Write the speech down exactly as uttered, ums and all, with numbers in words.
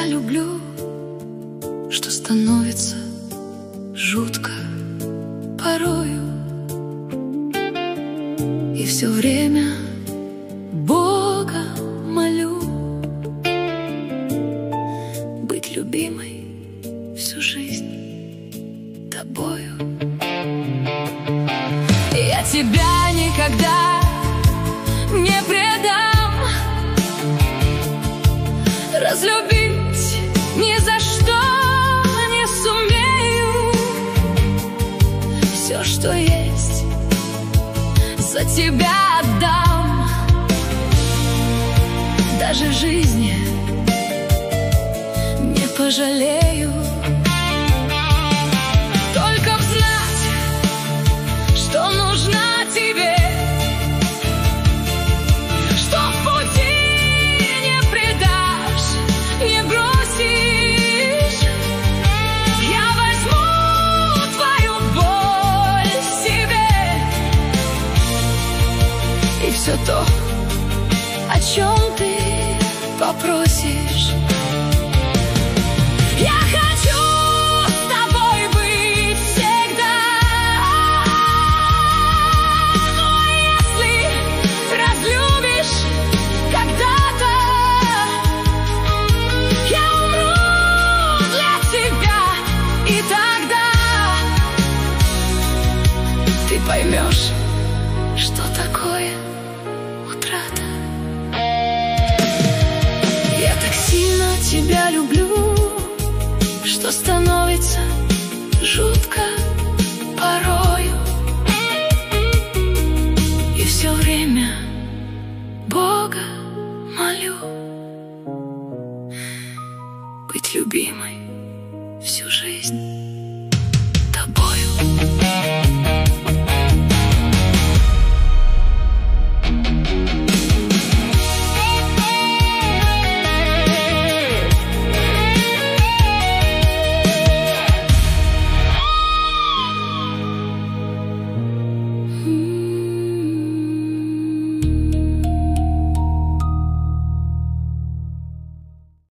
люблю, что становится жутко порою. И все время Бога молю быть любимой всю жизнь тобою. Я тебя никогда не предам, разлюбить ни за что не сумею. Все, что есть, за тебя отдам, даже жизни не пожалею. Только б знать, что нужна тебе, что в пути не предашь, не бросишь. Я возьму твою боль себе, и все то, о чем ты попросишь. Я хочу с тобой быть всегда, но если разлюбишь когда-то, я умру для тебя, и тогда ты поймешь, что такое утрата. Я так сильно тебя люблю, что становится жутко порою. И все время Бога молю быть любимой всю жизнь.